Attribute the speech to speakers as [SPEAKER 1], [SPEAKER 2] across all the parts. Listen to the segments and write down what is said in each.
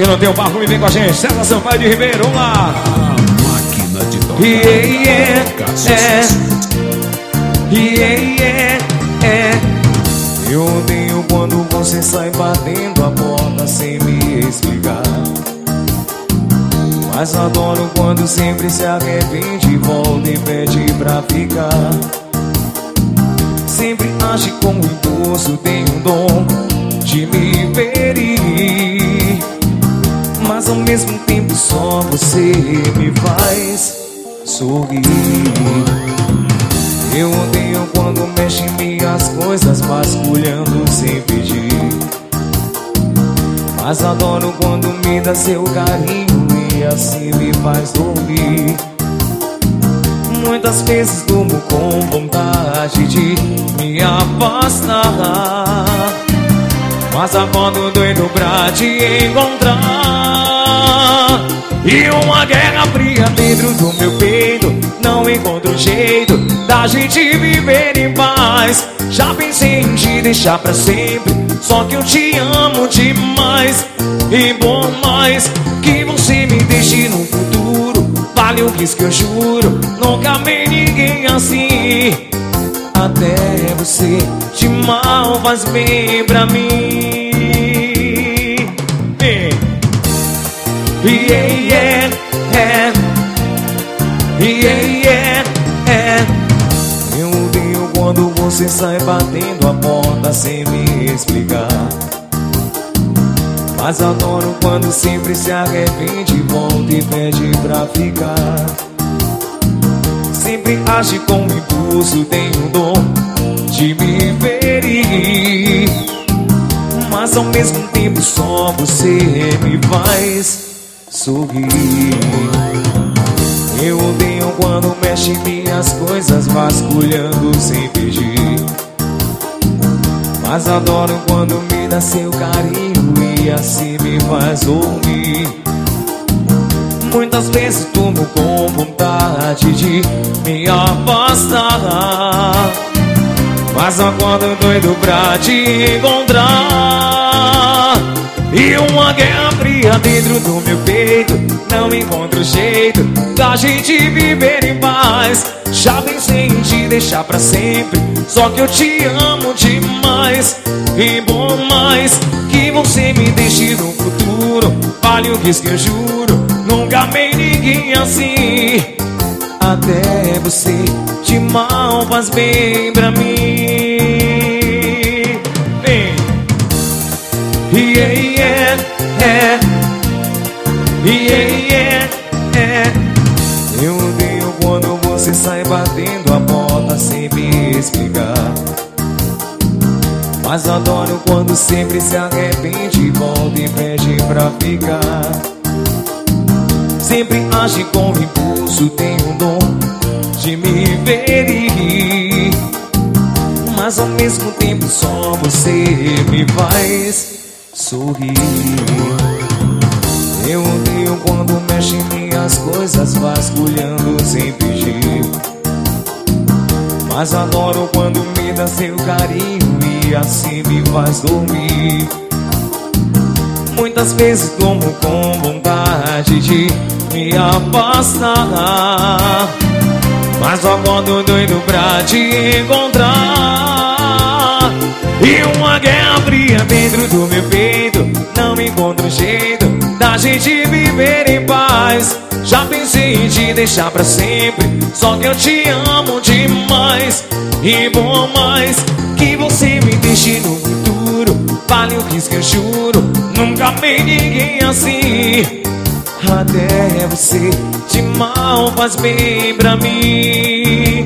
[SPEAKER 1] Quem não tem o barco, vem com a gente. César Sampaio de Ribeiro, vamos lá.
[SPEAKER 2] Máquina de tocar.
[SPEAKER 3] Eu odeio quando você sai batendo a porta sem me explicar. Mas adoro quando sempre se arrepende, volta e pede pra ficar. Sempre age com impulso, tem um dom de me ferir. Mas ao mesmo tempo só você me faz sorrir. Eu odeio quando mexe em minhas coisas, vasculhando sem pedir. Mas adoro quando me dá seu carinho e assim me faz dormir. Muitas vezes durmo com vontade de me afastar, mas acordo doido pra te encontrar. E uma guerra fria dentro do meu peito, não encontro jeito da gente viver em paz. Já pensei em te deixar pra sempre, só que eu te amo demais. E bom mais que você me deixe no futuro, vale o risco, eu juro, nunca amei ninguém assim. Até você de mal faz bem pra mim. Eu odeio quando você sai batendo a porta sem me explicar. Mas adoro quando sempre se arrepende, volta e pede pra ficar. Sempre age com impulso, tem um dom de me ferir. Mas ao mesmo tempo só você me faz sorrir. Eu odeio quando mexe em minhas coisas, vasculhando sem pedir. Mas adoro quando me dá seu carinho e assim me faz dormir. Muitas vezes durmo com vontade de me afastar, mas acordo doido pra te encontrar. E uma guerra fria dentro do meu peito, não encontro jeito da gente viver em paz. Já pensei em te deixar pra sempre, só que eu te amo demais. E bom mais que você me deixe no futuro, vale o risco, eu juro, nunca amei ninguém assim. Até você de mal faz bem pra mim. Eu odeio quando você sai batendo a porta sem me explicar. Mas adoro quando sempre se arrepende, volta e pede pra ficar. Sempre age com impulso, tem um dom de me ferir. Mas ao mesmo tempo só você me faz sorrir. Eu odeio quando mexe em minhas coisas, vasculhando sem pedir. Mas adoro quando me dá seu carinho e assim me faz dormir. Muitas vezes durmo com vontade de me afastar, mas acordo doido pra te encontrar. E uma guerra fria dentro do meu peito, não encontro jeito da gente viver em paz. Já pensei em te deixar pra sempre, só que eu te amo demais. E bom mais que você me deixe no futuro, vale o risco, eu juro, nunca amei ninguém assim. Até você de mal faz bem pra mim.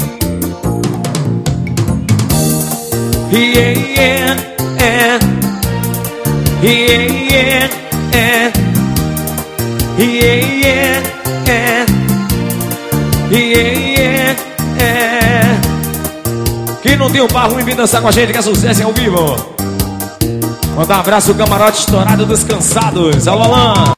[SPEAKER 1] Quem não tem o barro e vem dançar com a gente, que é sucesso ao vivo. Manda um abraço, camarote estourado dos cansados. Alô, Alain.